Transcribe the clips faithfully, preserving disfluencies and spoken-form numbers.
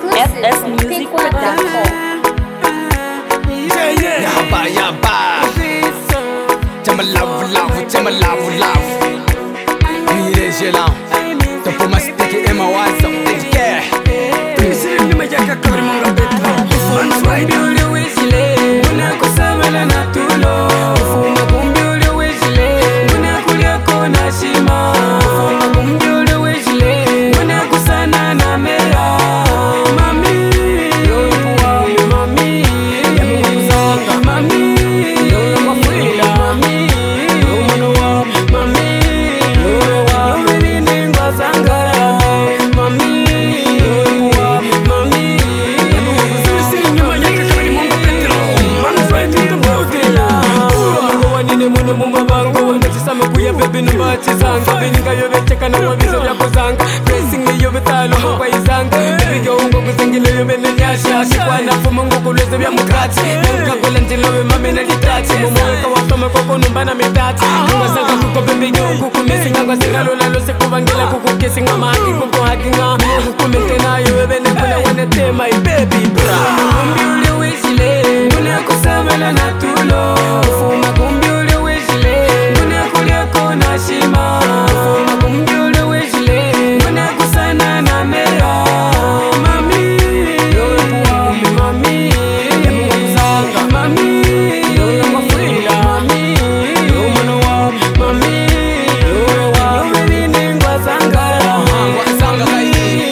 F S Music Production. Yeah, yeah. Yaba, yaba. Jama love, love, jama love, love. Mire gelang. Topo mastiki ema wazo. Yeah. Tunisiri ni majaka kabri monga betro. Ufuma kumbi ule wishile. Muna kusamela na tulo. Ufuma kumbi ule wishile. Muna kulia kona shima. Ufuma kumbi ule wishile. Muna kusana na mera. Mami, yo ipuwa mami. Yamuzanga mami. Yo mafila mami. Yo manowa mami. Yo wa mweni ningwa sangara. Mami, yo ipuwa mami. Sisi nyuma yake kabili munga petro. Man friend in the movila. Munga wanine mune mumba bango. Nachisama kuya bebe numbachi zanga. Beninga yobe cheka na wabizo ya kuzanga. Pressing ni yobe talo kwa izanga. Bebe ungo kuzengile yobe nenyasha. Shikwa na fumo ungo kuleze vya mukati. Nunga kula njilowe mame na ditachi. Mumuweka wasome koko numbana mitati. Munga sanga kuko bebe nyungu kumisi ngangwa singalo lalo sekubangila kuku kisi ngama haki kuko haki nga. Kukumente na yobe nekuna wane tema baby bra. Kumbi ule wishile. Muna kusamela na tulo. Ufuma kumbi ule wishile. Muna kulia kona shima. Ufuma kumbi ule wishile. Muna kusana na mera. Mami, yo ipuwa mami. Yamuzanga mami. Yo mafila mami. Yo manowa mami. Yo wa mweni ningwa sangara. Sanga kai.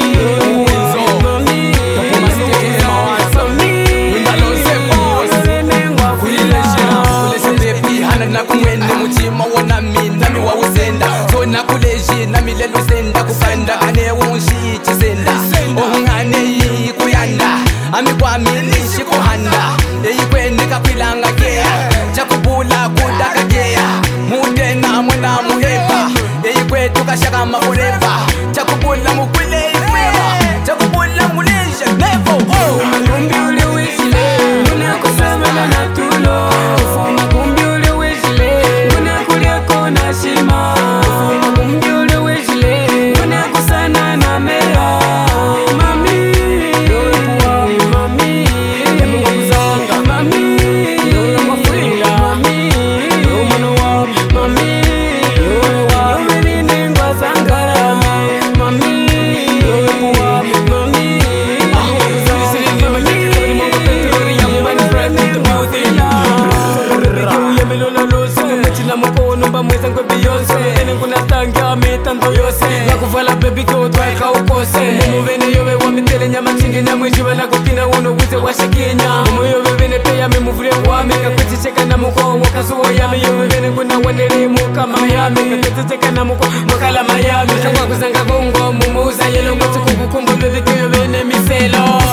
Yo mami. Topo mastiki ema wazo. Windalo se boss. Kuile jina. Kule se baby. Hana na kumwende mutima wana mi. Nami wa uzenda. Zona kule jina mi lelu zenda. Kufanda ane unshi chizenda. Ohungane yi kuyanda. Ami kwa minishi kuhanda. Eyi kwenye kapilanga kea. Chakubula kudaka kea. Mude na mwana muheba. Eyi kwetu kashaka maforeva. Chakubula mukwile ifema. Chakubula muleja never. Kumbi ule wishile. Muna kusamela na tulo. Ufuma kumbi ule wishile. Muna kulia kona shima. Ufuma kumbi ule wishile. Muna kusana na mera. Mami, yo ipuwa mami. Yamuzanga mami. Yo mafila mami. Yo manowa mami. Yo wa mweni ningwa sangara. Mami, yo ipuwa mami. Sisi ni majaka kabili munga petro. Yaman friend in the movila. Yamelola lose. Kumechila mukono mba mweza nkwe Beyonce. Ene kuna tanga mitanto yose. Nakufala baby ko twaika ukose. Mumuvene yobe wamitele nyama chingi nyamwishiwe nakupina uno wize washikinya. Mumu yobe vene peya mimuvule wame. Kakuchicheka na muko wakazuwa yame. Yobe vene kuna wandere muka mayame. Kakuchicheka na muko wakala mayame. Kakwa kuzanga kongo mumuza yelo. Kuchukukumbu baby ko yobe vene miselo.